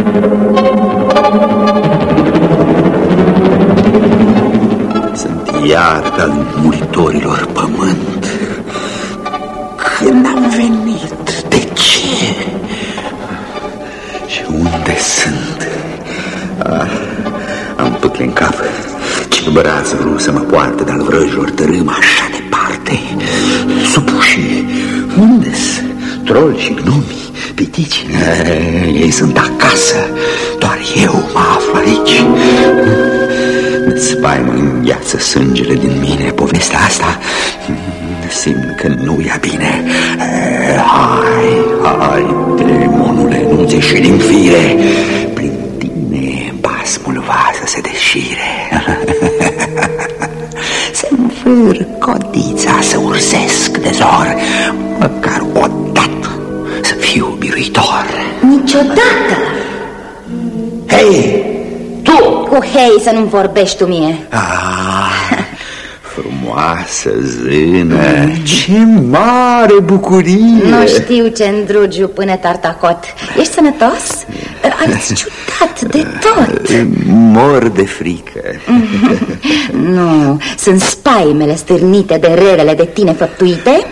Sunt iar al muritorilor pământ. Când am venit? De ce? Și unde sunt? Am putle în cap. Ce braț vreau să mă poartă de-al vrăjilor tărâm așa departe. Supușii, unde-s? Troli și gnomii, pitici, ei sunt acasă. Doar eu mă aflu aici. Spaimă îngheață sângele din mine. Povestea asta simt că nu ia bine. Hai, demonule, nu-ți ieși din fire. Prin tine basmul va să se deșire. Să-mi vâr codița, să ursesc de zor, măcar odată să fiu biruitor. Niciodată. Hei, tu! Cu hei să nu-mi vorbești tu mie. Frumoasă zână, ce mare bucurie! Nu știu ce îndrugiu până tartacot. Ești sănătos? Arăți ciudat de tot. Mor de frică. Nu, sunt spaimele stârnite de relele de tine făptuite.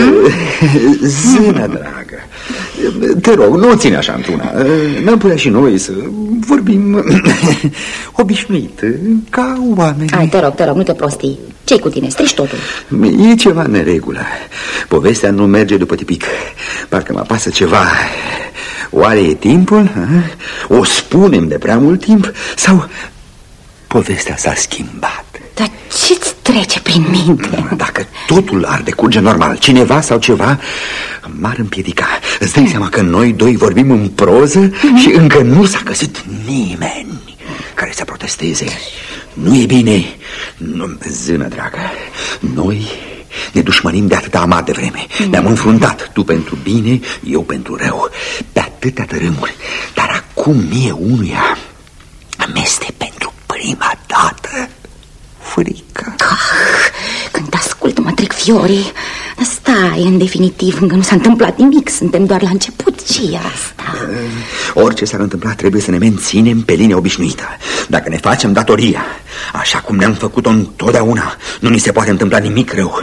Zână dragă, te rog, nu o ține așa într-una. Ne-am putea și noi să vorbim obișnuit, ca oameni. Hai, te rog, nu te prostii. Ce-i cu tine? Strici totul. E ceva în neregulă. Povestea nu merge după tipic. Parcă mă apasă ceva. Oare e timpul? O spunem de prea mult timp? Sau povestea s-a schimbat? Dar ce-ți trece prin minte? Dacă totul ar decurge normal, cineva sau ceva m-ar împiedica. Îți dai seama că noi doi vorbim în proză și încă nu s-a găsit nimeni care să protesteze. Nu e bine. Zână dragă, noi ne dușmănim de atâta amat de vreme. Ne-am înfruntat, tu pentru bine, eu pentru rău, pe atâtea tărâmuri. Dar acum mie unuia mi-este pentru prima dată frică. Când te ascult mă trec fiorii. Stai, în definitiv, încă nu s-a întâmplat nimic. Suntem doar la început. Ce-i asta? Orice s-ar întâmpla, trebuie să ne menținem pe linia obișnuită. Dacă ne facem datoria așa cum ne-am făcut-o întotdeauna, nu ni se poate întâmpla nimic rău.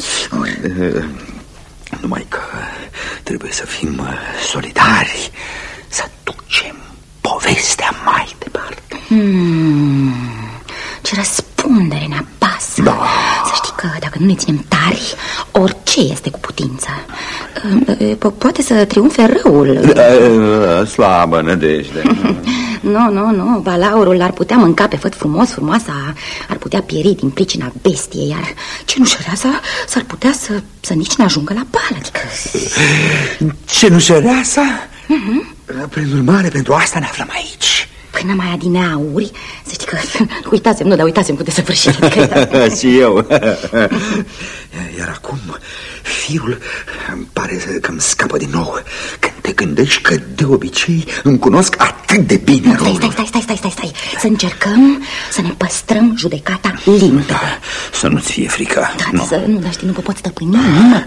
Numai că trebuie să fim solidari, să ducem povestea mai departe. Ce răspundere ne apasă. Da. Să știi că dacă nu ne ținem tari, orice este cu putință. Poate să triumfe răul. Slabă nădejde. Nu, balaurul l-ar putea mânca pe făt frumos, frumoasa ar putea pieri din pricina bestiei, iar cenușăreasa s-ar putea să nici ne-ajungă la bal. Adică... Cenușăreasa? Prin urmare, pentru asta ne aflăm aici. Până mai adineauri, să știi că uitasem cu desăvârșire. Și eu. Iar acum firul îmi pare că îmi scapă din nou. Când te gândești că de obicei îmi cunosc atât de bine rolul. Stai. Să încercăm să ne păstrăm judecata limpede. Da, să nu-ți fie frică. Dar știi, nu mă pot stăpâni.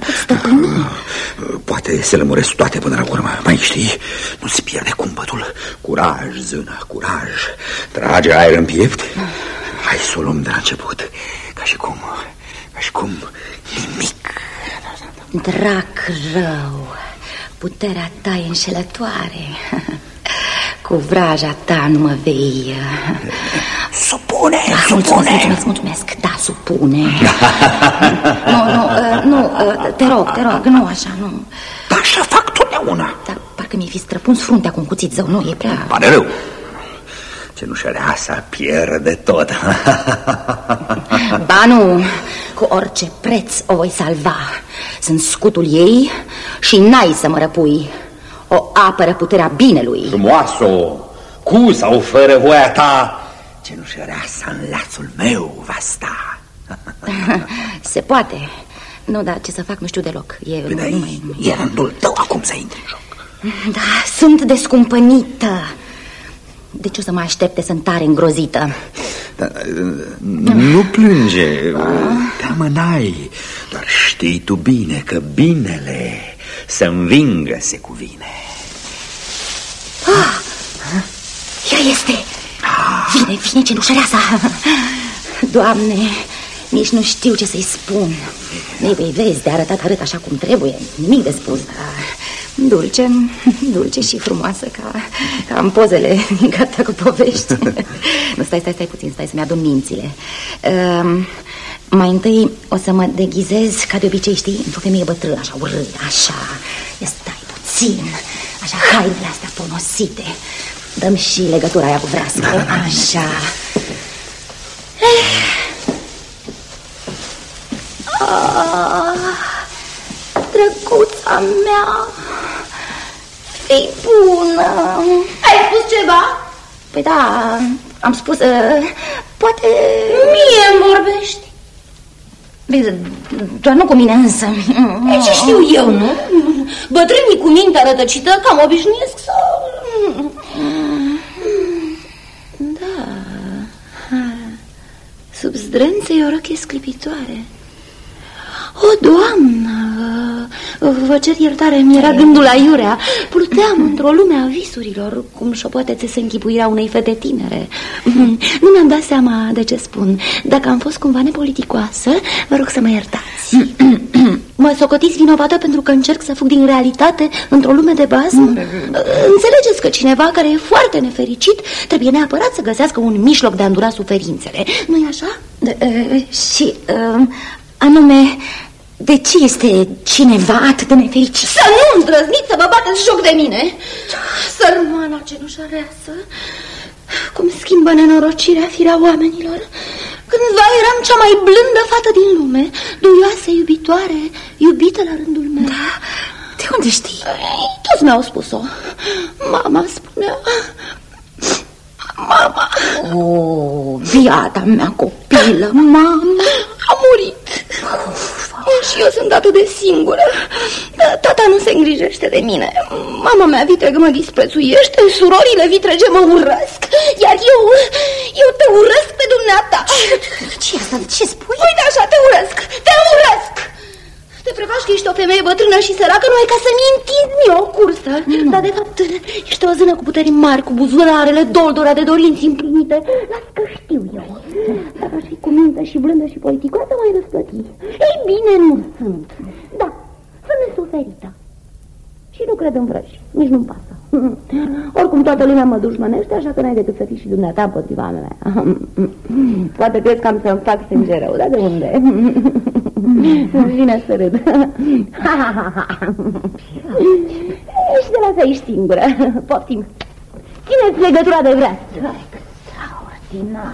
Poate se lămuresc toate până la urmă. Mai știi, nu-ți pierde cumpătul. Curaj, zână, curaj. Trage aer în piept. Hai să o luăm de la început. Ca și cum nimic. Drac rău, puterea ta e înșelătoare. Cu vraja ta nu mă vei... Supune. Mulțumesc, da, supune. Nu, te rog, nu așa, nu. Așa fac totdeauna. Dar parcă mi-ai fi străpuns fruntea cu un cuțit zău, nu, e prea... Pare rău. Cenușăreasa pierde tot. Ba nu, cu orice preț o voi salva. Sunt scutul ei și n-ai să mă răpui. O apără puterea binelui. Frumoasă, cu sau fără voia ta, cenușăreasa în lațul meu va sta. Se poate. Nu, dar ce să fac nu știu deloc. E rândul tău acum să intri în joc. Da, sunt descumpănită. De ce o să mă aștepte, sunt tare îngrozită. Nu plânge, teamă n-ai. Dar știi tu bine că binele să învingă se cuvine. Ea este. Vine cenușăreasa. Doamne, nici nu știu ce să-i spun. Vezi, de arătat arăt așa cum trebuie. Nimic de spus, dulce și frumoasă ca în pozele gata cu povești. Nu, stai puțin, stai să-mi adun mințile. Mai întâi o să mă deghizez ca de obicei, știi, într-o femeie bătrână, așa urâtă, așa. Ia stai puțin, așa, hainele astea ponosite. Dăm și legătura aia cu vrească, așa. Drăguța mea, fii bună. Ai spus ceva? Păi da, am spus, poate... Mie îmi vorbești. Doar nu cu mine însă. Ce știu eu, nu? Bătrânii cu mintea rătăcită cam obișnuiesc să... Da. Sub zdrențe e o rochie sclipitoare. O, Doamnă, vă cer iertare, mi-era gândul aiurea. Pluteam într-o lume a visurilor, cum șopotețe se închipuirea unei fete tinere. Nu mi-am dat seama de ce spun. Dacă am fost cumva nepoliticoasă, vă rog să mă iertați. Mă socotiți vinovată pentru că încerc să fug din realitate într-o lume de bază? Înțelegeți că cineva care e foarte nefericit trebuie neapărat să găsească un mijloc de a îndura suferințele, nu-i așa? Și, anume, de ce este cineva atât de nefericit? Să nu îndrăzniți să vă bateți joc de mine! Sărmana cenușăreasă, cum schimbă nenorocirea firea oamenilor. Cândva eram cea mai blândă fată din lume, duioasă, iubitoare, iubită la rândul meu. Da? De unde știi? Toți mi-au spus-o. Mama spunea... Mama... Biata mea copilă, mama... A murit. Și eu sunt atât de singură. Tata nu se îngrijește de mine. Mama mea vitregă mă disprețuiește, surorile vitrege mă urăsc. Iar eu te urăsc pe dumneata. Ce asta? Ce spui? Uite așa, te urăsc. Te urăsc. Te prefaci că ești o femeie bătrână și săracă numai ca să-mi întind mie o cursă. Dar de fapt ești o zână cu puteri mari, cu buzunarele doldora de dorinți împlinite. Las că știu eu. Dacă aș fi cu minte și blândă și politicoasă, mai răsplăti. Ei bine, nu sunt. Da, sunt nesuferită. Și nu cred în vrăji, nici nu-mi pasă. Oricum toată lumea mă dușmănește, așa că n-ai decât să fii și dumneata împotriva mea. Poate crezi că am să-mi fac sânge rău, dar de unde? Vine să râd. Și de la să ești singură. Poftim. Ține-ți legătura de vreață. Extraordinar.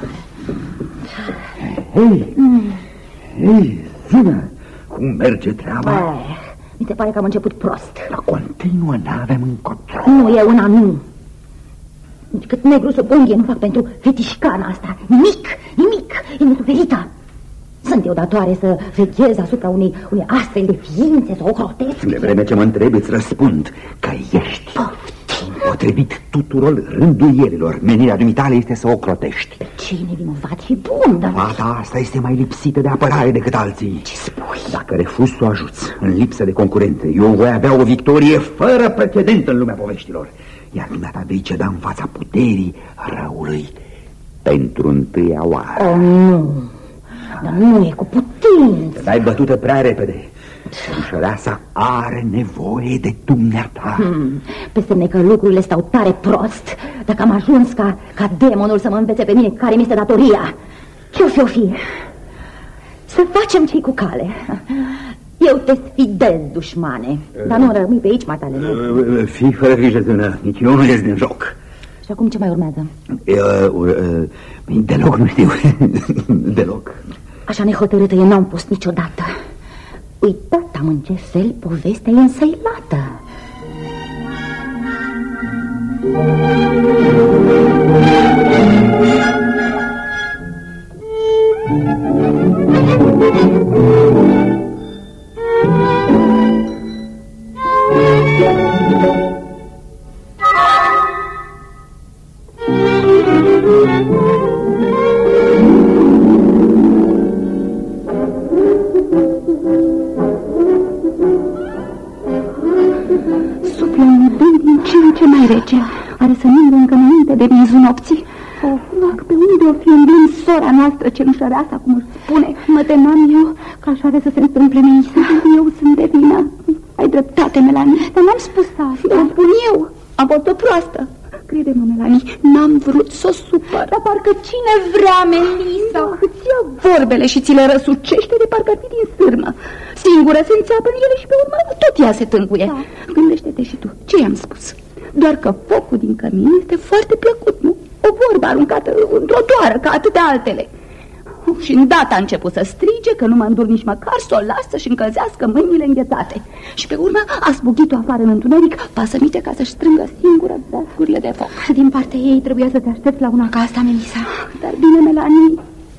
Hei, zână, cum merge treaba? Mi se pare că am început prost. La continuă n-avem încotro. Nu, e una nu. Nici cât negru sub unghie nu fac pentru fetișcana asta. Nimic, e nesuferită. Sunt eu datoare să veghez asupra unei astfel de ființe, să o crotesc? De vreme ce mă întrebi, îți răspund că ești. Potrivit tuturor rânduielilor, menirea dumitale este să o crotești. Pe ce e nevinovat și bun, dar... Fata asta este mai lipsită de apărare decât alții. Ce spui? Dacă refuzi să o ajuți în lipsă de concurențe, eu voi avea o victorie fără precedent în lumea poveștilor. Iar dumneata vei ceda în fața puterii răului pentru întâia oară. Oh, nu. Dar nu e cu putință. Te-ai bătută prea repede. Cenușăreasa are nevoie de dumneata. Pe semne că lucrurile stau tare prost. Dacă am ajuns ca demonul să mă învețe pe mine care mi-este datoria. Ce-o fi? Să facem ce-i cu cale. Eu te sfidez, dușmane. Dar nu rămâi pe aici, matale. Fii fără grijă, zână. Nici eu nu ies din joc. Și acum ce mai urmează? Deloc nu știu. Deloc. Așa nehotărâtă eu n-am fost niciodată. Uitat-am în ce fel povestea e însăilată. Rece, are să ningă încă înainte de miezul nopții. Dacă pe unde o fi îmblând sora noastră cenușăreasa, cum își spune, mă temeam eu că așa are să se întâmple mie. Eu sunt de vină. Ai dreptate, Melanie. Dar n-am spus asta. O spun eu. Am fost o proastă. Crede-mă, Melanie, n-am vrut să o supăr. Dar parcă cine vrea, Melisa? Îți ia vorbele și ți le răsucește de parcă ar fi din sârmă. Singură se înțeapă în ele și pe urmă tot ea se tânguie. Da. Gândește-te și tu, ce i-am spus? Doar că focul din cămin este foarte plăcut, nu? O vorbă aruncată într-o doară, ca atâtea altele. Și îndată a început să strige că nu mă îndur nici măcar să o las să-și încălzească mâinile înghețate. Și pe urmă a zbugit-o afară în întuneric, pasămite ca să-și strângă singură dascurile de foc. Din partea ei trebuia să te aștepți la una ca asta, Melisa. Dar bine, Melanie,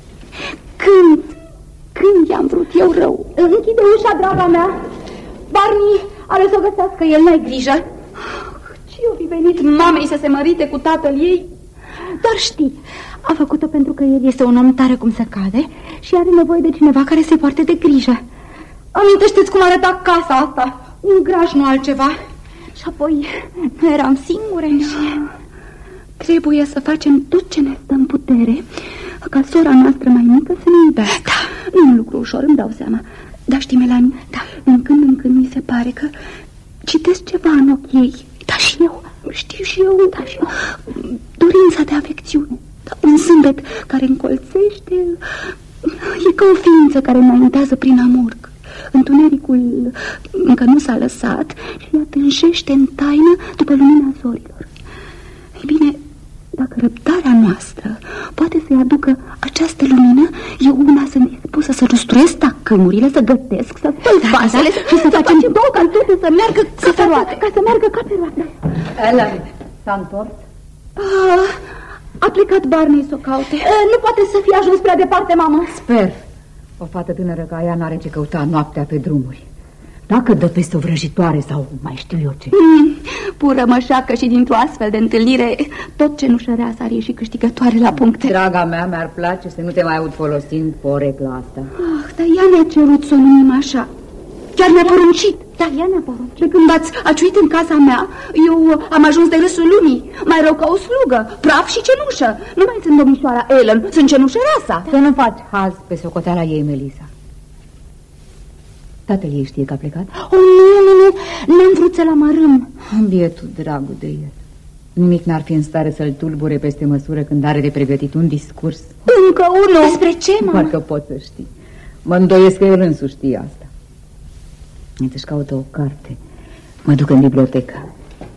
când i-am vrut eu rău? Închide ușa, draga mea. Barney are să o găsească, el, n-ai grijă. Ce-o fi venit mamei să se mărite cu tatăl ei? Doar știi, a făcut-o pentru că el este un om tare cum se cade și are nevoie de cineva care se poarte de grijă. Amintește-ți cum arăta casa asta, un graj, nu altceva. Și apoi eram singure și trebuie să facem tot ce ne stă în putere ca sora noastră mai mică să ne iubească. Da. Nu e un lucru ușor, îmi dau seama. Dar știi, Melanie, da, din când în când mi se pare că citesc ceva în ochii ei. Da, și eu. Știu și eu, da, și eu. Dorința de afecțiune. Un zâmbet care încolțește. E ca o ființă care înaintează prin amurg. Întunericul încă nu s-a lăsat și ea tânjește în taină după lumina zorilor. Ei bine, dacă răbdarea noastră poate să-i aducă această lumină, eu una sunt dispusă să lustruiesc tacâmurile, să gătesc, să spăl vasele și să facem două calcete să meargă ca pe roate. Ca să meargă ca pe roate. Ellen, s-a întors? A plecat Barney să o caute. Nu poate să fie ajuns prea departe, mamă. Sper. O fată tânără ca ea n-are ce căuta noaptea pe drumuri. Dacă dă peste o vrăjitoare sau mai știu eu ce. Pură mășacă și dintr-o astfel de întâlnire tot cenușăreasa ar ieși câștigătoare la puncte. Draga mea, mi-ar place să nu te mai aud folosind porecla asta. Dar ea ne-a cerut să o numim așa. Chiar ne-a poruncit. Da, ea ne-a poruncit. De când ați aciuit în casa mea, eu am ajuns de râsul lumii. Mai rău ca o slugă, praf și cenușă. Nu mai sunt domnișoara Ellen, sunt cenușăreasa. Să nu faci haz pe socoteala ei, Melisa. Tatăl ei știe că a plecat? Nu, n-am vrut să-l amărâm. Bietul dragul de el. Nimic n-ar fi în stare să-l tulbure peste măsură când are de pregătit un discurs. Încă unul. Despre ce, mă? Parcă pot să știi. Mă îndoiesc că el însuși știe asta. Îți caută o carte. Mă duc în bibliotecă.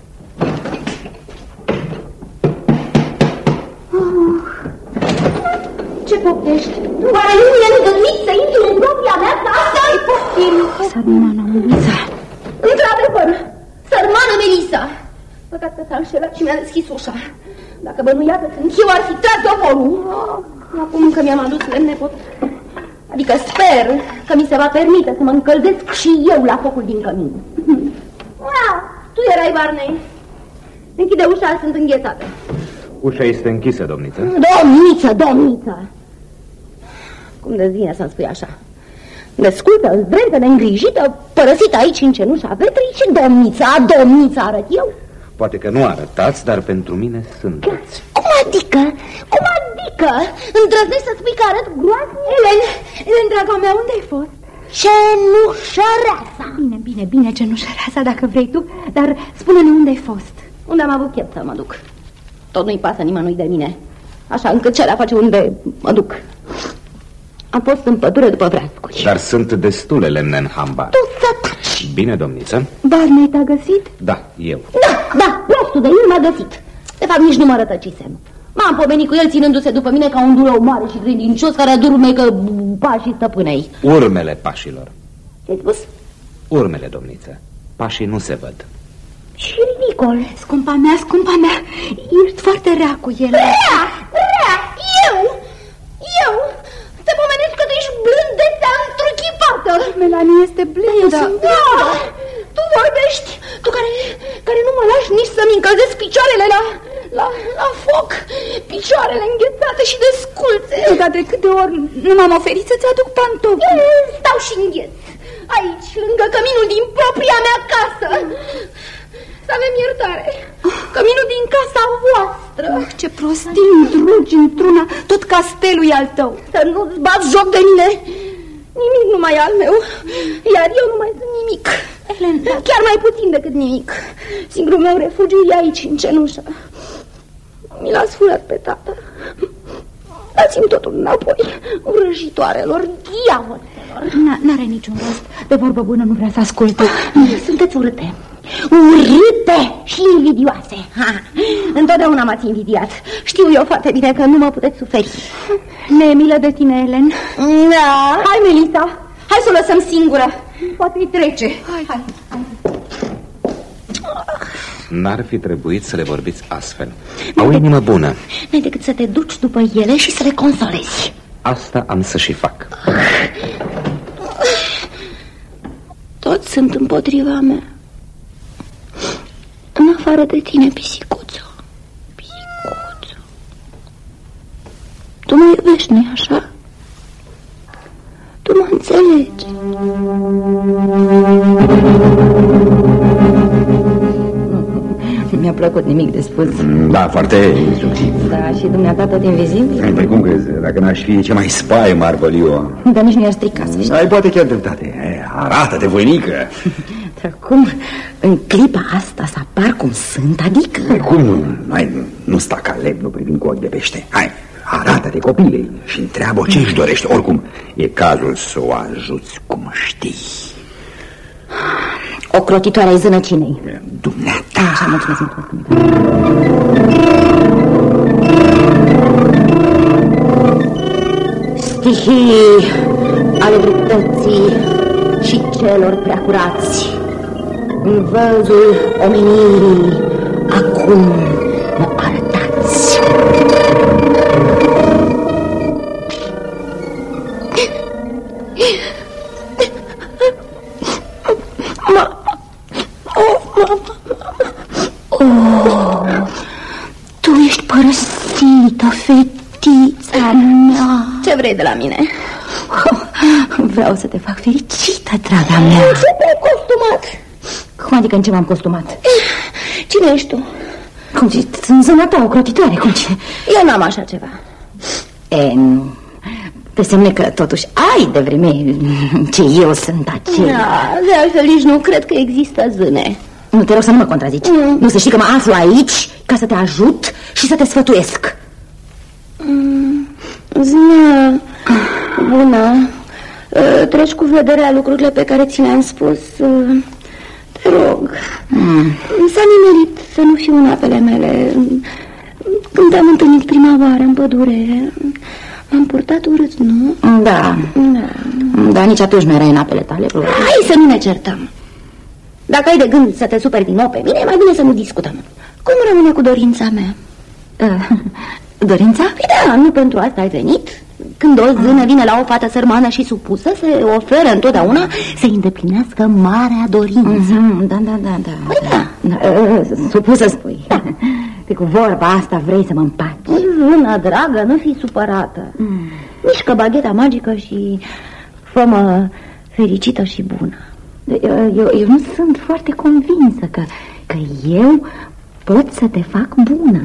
Ce poftești? Oare nu mi-e îngăduit să intru în propria mea casă? Ai poftim. Sărmana Melisa. Într-adevăr, sărmană Melisa. Păcat că s-a înșelat și mi-a deschis ușa. Dacă bănuia că sunt eu, ar fi tras oporul. Acum că mi-am adus lemne pot... Adică sper că mi se va permite să mă încălzesc și eu la focul din cămin. Tu erai, Barney. Închide ușa, sunt înghețată. Ușa este închisă, domniță. Domniță. Cum de-ți vine să-mi spui așa? Descultă, zdrentă, neîngrijită, părăsită aici în cenușa vetrii și domniță arăt eu? Poate că nu arătați, dar pentru mine sunteți. Cum adică? Îndrăznești să spui că arăt groaznic? Ellen, draga mea, unde ai fost? Cenușăreasa. Bine, cenușăreasa, dacă vrei tu, dar spune-ne unde ai fost. Unde am avut chef să mă duc. Tot nu-i pasă nimănui de mine. Așa încât ce-a face unde mă duc. Am fost în pădure după vreascuri. Dar sunt destule lemne în hambar. Tu să taci. Bine, domniță. Barney te-a găsit? Da, eu. Da, prostul de el m-a găsit. De fapt, nici nu mă rătăcisem. M-am pomenit cu el ținându-se după mine ca un dulău mare și grindincios care adurmecă pașii stăpânei. Urmele pașilor. Ce-ai spus? Urmele, domniță. Pașii nu se văd. Și ridicol. Scumpa mea, ești foarte rea cu el. Rea, eu. Te pomenești că tu ești blândețea întruchipată. Melanie este blândă. Da, tu vorbești, tu care nu mă lași nici să-mi încălzesc picioarele la foc, picioarele înghețate și desculțe. Dar de câte ori nu m-am oferit să-ți aduc pantofi? Stau și îngheț, aici, lângă căminul din propria mea casă. să avem iertare. Căminul din casa voastră. Ce prostii drugi într-una, tot castelul e al tău. Să nu-ți bați joc de mine. Nimic nu mai e al meu, iar eu nu mai sunt nimic. Elena, chiar mai puțin decât nimic. Singurul meu refugiu e aici, în cenușă. Mi l-ați furat pe tata. Dați-mi totul înapoi, vrăjitoarelor, diavolelor. N-are niciun rost. De vorbă bună nu vrea să asculte. Sunteți urâte. Urâte și invidioase. Întotdeauna m-ați invidiat. Știu eu foarte bine că nu mă puteți suferi. Ne-e milă de tine, Elen. Da. Hai, Melissa, hai să o lăsăm singură. Poate-i trece. Hai. N-ar fi trebuit să le vorbiți astfel. Au inimă bună. N-ai decât să te duci după ele și să le consolezi. Asta am să și fac. Toți sunt împotriva mea, în afară de tine, pisicuțo. Pisicuțo. Tu mă iubești, nu-i așa? Tu mă înțelegi. Mi-a plăcut, nimic de spus. Da, foarte instructiv. Da, și dumneata tot invizibil. Păi cum crezi? Dacă n-aș fi, ce mai spaimă ar văli eu? Dar nici nu i-ar strica, să știi. Ai poate chiar dreptate. Arată-te, voinică. Dar cum în clipa asta să apar cum sunt, adică? Cum nu sta ca lemnul privind cu ochi de pește. Hai, arată-te copilei și întreabă ce își dorește. Oricum, e cazul să o ajuți cum știi. O crotitoare ai zânăcinei. Dumneata. Așa, mulțumesc. Stihii ale dreptății și celor preacurați, în văzul omenirii, acum mă arătați. Tu ești părăsită, fetița mea. Ce vrei de la mine? Vreau să te fac fericită, draga mea. Ce te-ai costumat? Cum adică în ce m-am costumat? Cine ești tu? Cum zici, sunt zâna ta, o crotitoare, cum ce? Eu n-am așa ceva. Nu. Pe semne că totuși ai de vreme ce eu sunt aceea. Da, de altfel nici nu cred că există zâne. Nu, te rog să nu mă contrazici. Nu, să știi că mă aflu aici ca să te ajut și să te sfătuiesc. Zână bună, treci cu vederea lucrurile pe care ți le-am spus. Te rog. S-a nimerit să nu fiu în apele mele. Când te-am întâlnit prima oară în pădure, m-am purtat urât, nu? Da. Dar nici atunci nu erai în apele tale, probabil. Hai să nu ne certăm. Dacă ai de gând să te superi din nou pe mine, e mai bine să nu discutăm. Cum rămâne cu dorința mea? Dorința? Păi da, nu pentru asta ai venit. Când o zână vine la o fată sărmană și supusă, se oferă întotdeauna să-i îndeplinească marea dorință. Da. Păi da. Supusă spui. Pe cu vorba asta vrei să mă împaci. Zână dragă, nu fi supărată. Mișcă bagheta magică și fă-mă fericită și bună. Eu nu sunt foarte convinsă că eu pot să te fac bună.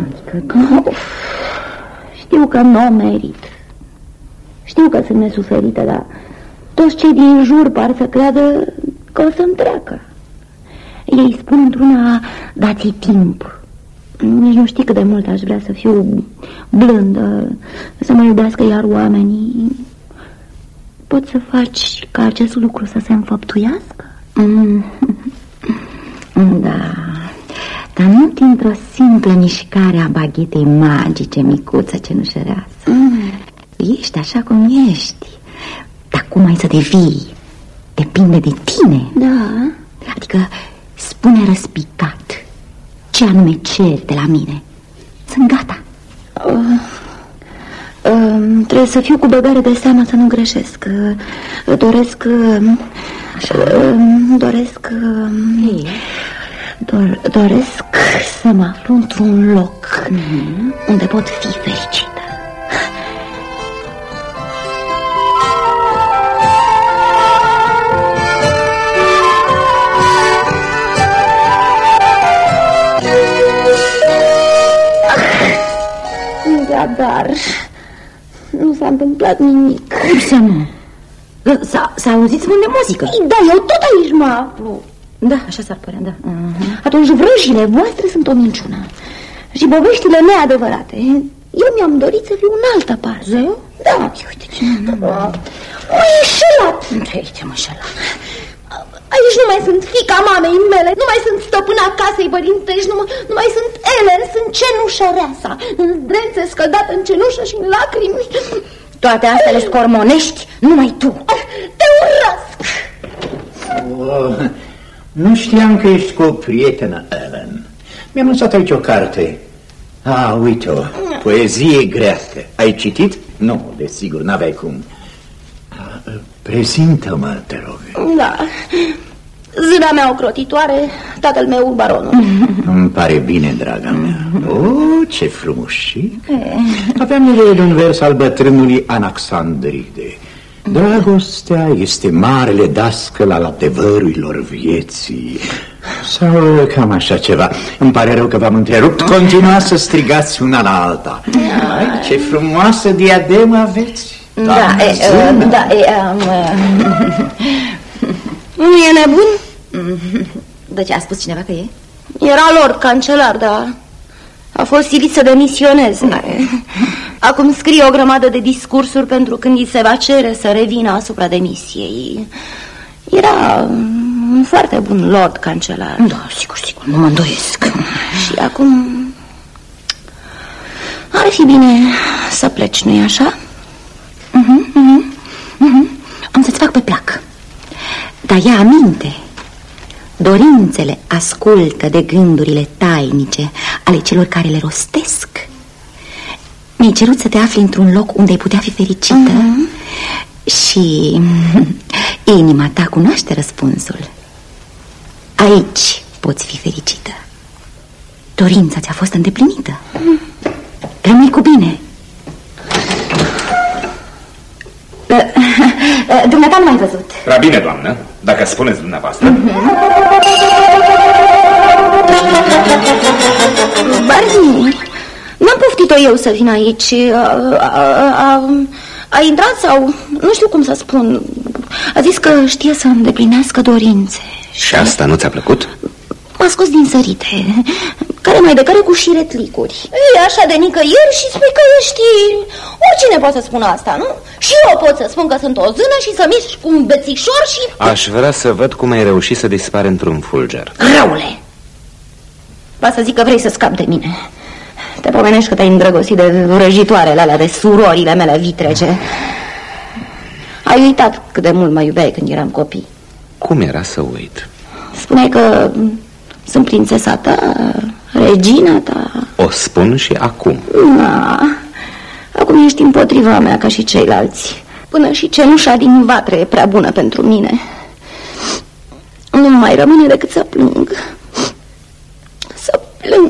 Știu că nu o merit. Știu că sunt nesuferită, dar toți cei din jur par să creadă că o să-mi treacă. Ei spun într-una, dați-i timp. Nici nu știi cât de mult aș vrea să fiu blândă, să mă iubească iar oamenii. Poți să faci ca acest lucru să se înfăptuiască? Da, dar nu dintr-o simplă mișcare a baghetei magice, micuță, cenușăreasă. Ești așa cum ești. Dar cum ai să devii? Depinde de tine. Da. Adică spune răspicat ce anume ceri de la mine. Sunt gata. Trebuie să fiu cu băgare de seamă să nu greșesc. Doresc să mă aflu într-un loc unde pot fi fericită. dar nu s-a întâmplat nimic. Cum să nu? S-a auzit zvon de muzică. Da, eu tot aici mă aflu. Da, așa s-ar părea, da. Atunci vrăjile voastre sunt o minciună și poveștile neadevărate. Eu mi-am dorit să fiu în altă parte. Zău? Da. Uite ce m-a înșelat. Ce-mă înșelat? Aici nu mai sunt fiica mamei mele, nu mai sunt stăpâna casei părintești, nu mai sunt Ellen, sunt cenușăreasa, în zdrențe scăldată în cenușă și în lacrimi. Toate astea le scormonești numai tu. Te urăsc! Nu știam că ești cu o prietenă, Ellen. Mi-am lăsat aici o carte. Uite-o, poezie greacă. Ai citit? Nu, desigur, n-aveai cum. Prezintă-mă, te rog. Da, zâna mea ocrotitoare, tatăl meu baronul. Îmi pare bine, draga mea. Ce frumușic. Aveam nevoie de un vers al bătrânului Anaxandride. Dragostea este marele dascăl al adevărurilor vieții. Sau cam așa ceva. Îmi pare rău că v-am întrerupt. Continuați să strigați una la alta. Ce frumoasă diademă aveți. Da, Nu e nebun? De ce a spus cineva că e? Era lord cancelar, dar a fost silit să demisioneze. Acum scrie o grămadă de discursuri pentru când îi se va cere să revină asupra demisiei. Era un foarte bun lord cancelar. Da, sigur, nu mă îndoiesc. Și acum ar fi bine să pleci, nu-i așa? Am să-ți fac pe plac. Dar ia aminte, dorințele ascultă de gândurile tainice ale celor care le rostesc. Mi-ai cerut să te afli într-un loc unde ai putea fi fericită. Și inima ta cunoaște răspunsul. Aici poți fi fericită. Dorința ți-a fost îndeplinită. Rămâi cu bine. Dumneata nu m-ai văzut. Prea bine, doamnă, dacă spuneți dumneavoastră. Barney, n-am poftit-o eu să vin aici. A intrat sau, nu știu cum să spun, a zis că știe să îndeplinească dorințe. Și asta nu ți-a plăcut? M-a scos din sărite, care mai de care cu șiretlicuri. E așa de nicăieri și spui că ești... Oricine poate să spună asta, nu? Și eu pot să spun că sunt o zână și să mișc cu un bețișor și... Aș vrea să văd cum ai reușit să dispari într-un fulger. Răule! Va să zic că vrei să scapi de mine. Te pomenești că te-ai îndrăgostit de vrăjitoarele alea, de surorile mele vitrege. Ai uitat cât de mult mă iubeai când eram copii. Cum era să uit? Spuneai că sunt prințesa ta, regina ta. O spun și acum. Acum ești împotriva mea ca și ceilalți. Până și cenușa din vatre e prea bună pentru mine. Nu mai rămâne decât să plâng. Să plâng.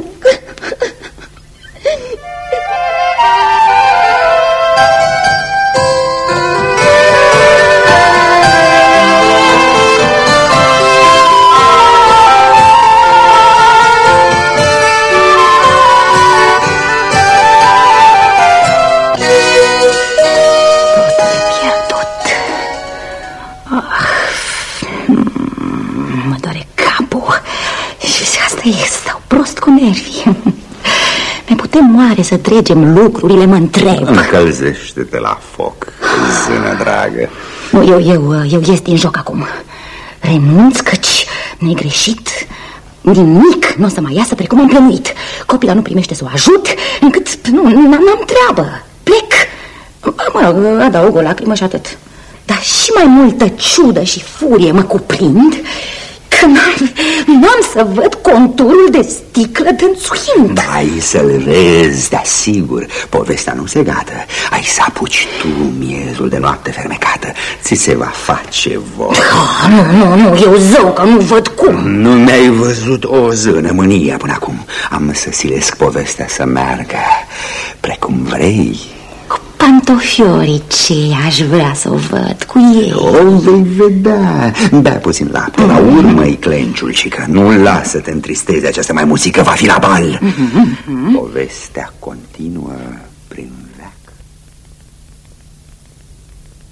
Stau prost cu nervii. Ne putem oare să trecem lucrurile, mă întreb. Încălzește-te la foc, zână dragă. Nu, eu ies din joc acum. Renunț căci ne-ai greșit. Nimic nu o să mai iasă precum am plănuit. Copila nu primește să o ajut, încât n-am treabă. Plec. Mă rog, adaug o lacrimă și atât. Dar și mai multă ciudă și furie mă cuprind că n-am să văd conturul de sticlă dânțuind. Ai să-l vezi, de asigur. Povestea nu se gata. Ai să apuci tu miezul de noapte fermecată. Ți se va face vor. Nu, eu zău că nu văd cum. Nu mi-ai văzut o zână mânia până acum. Am să silesc povestea să meargă precum vrei. Pantofiorii ce aș vrea să o văd cu ei. O vei vedea. Bea puțin lapte, la urmă-i clenciul, și că nu lasă te întristeze această mai muzică, va fi la bal. Povestea continuă prin veac.